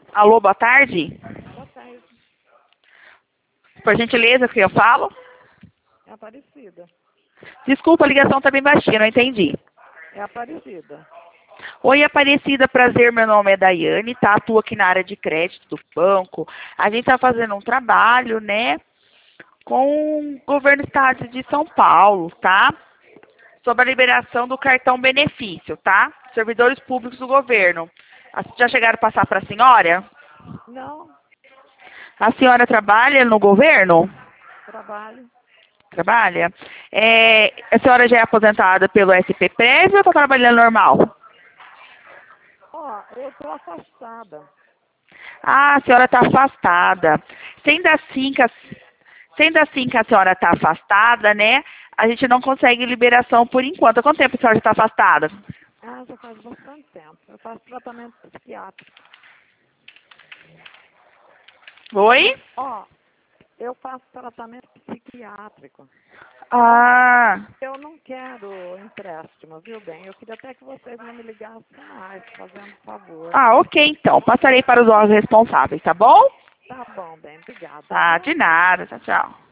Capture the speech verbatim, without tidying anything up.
Alô, boa tarde. Boa tarde. Por gentileza, que eu falo? É Aparecida. Desculpa, a ligação tá bem baixinha, não entendi. É Aparecida. Oi, Aparecida, prazer, meu nome é Daiane, tá? Atuo aqui na área de crédito do banco. A gente tá fazendo um trabalho, né, com o governo do estado de São Paulo, tá? Sobre a liberação do cartão benefício, tá? Servidores públicos do governo. Ah, já chegaram a passar para a senhora? Não, A senhora trabalha no governo? trabalho. Trabalha? É, a senhora já é aposentada pelo S P Prev ou está trabalhando normal? Ó, eu tô afastada. Ah, a senhora está afastada. Sendo assim que a, sendo assim que a senhora está afastada, né? A gente não consegue liberação por enquanto. Há quanto tempo a senhora está afastada? Ah, já faz bastante tempo. Eu faço tratamento psiquiátrico. Oi? Mas, ó, eu faço tratamento psiquiátrico. Ó, Ah, eu não quero empréstimo, viu bem? Eu queria até que vocês não me ligassem mais, fazendo favor. ah, ok então. Passarei para os órgãos responsáveis, tá bom? Tá bom, bem, obrigada, Tá, de viu? nada. Tchau, tchau.